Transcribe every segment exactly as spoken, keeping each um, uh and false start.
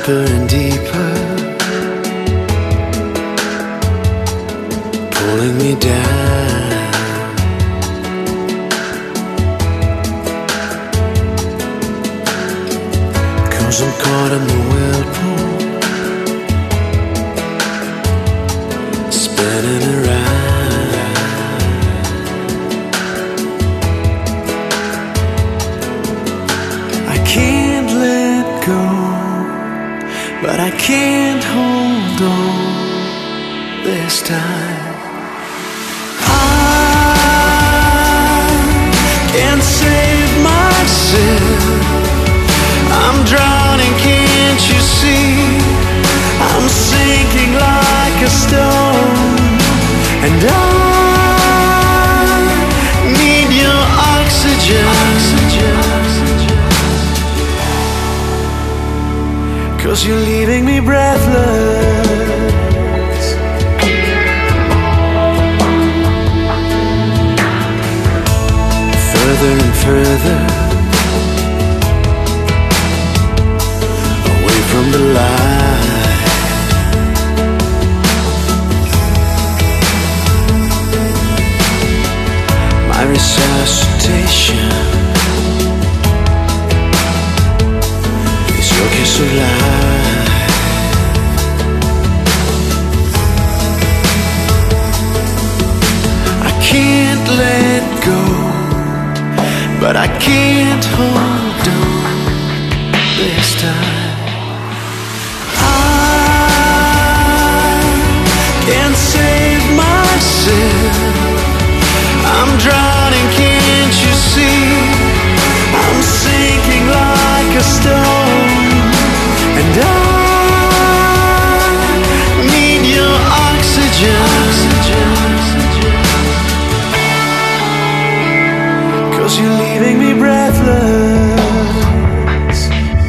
deeper and deeper, pulling me down. Cause I'm caught in the whirlpool, spinning around. I can't let go, but I can't hold on this time. I can't save myself, I'm drowning, can't you see? I'm sinking like a stone, and I need your oxygen, cause you're leaving me breathless. Further and further away from the light, my resuscitation is your kiss of light. I can't let go, but I can't hold on this time. I can't save myself, I'm drowning, can't you see? I'm sinking like a stone, and I need your oxygen, cause you're leaving me breathless.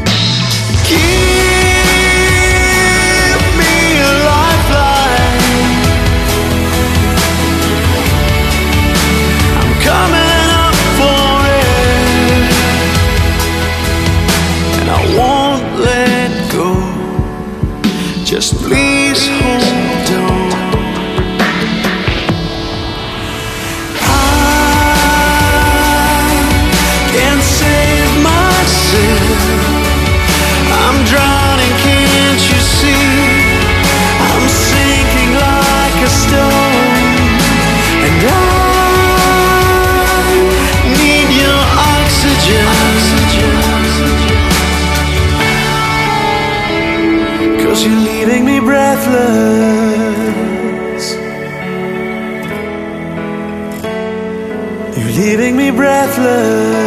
Give me a lifeline, I'm coming up for it, and I won't let go. Just please hold on. I'm drowning, can't you see? I'm sinking like a stone, and I need your oxygen, cause you're leaving me breathless. You're leaving me breathless.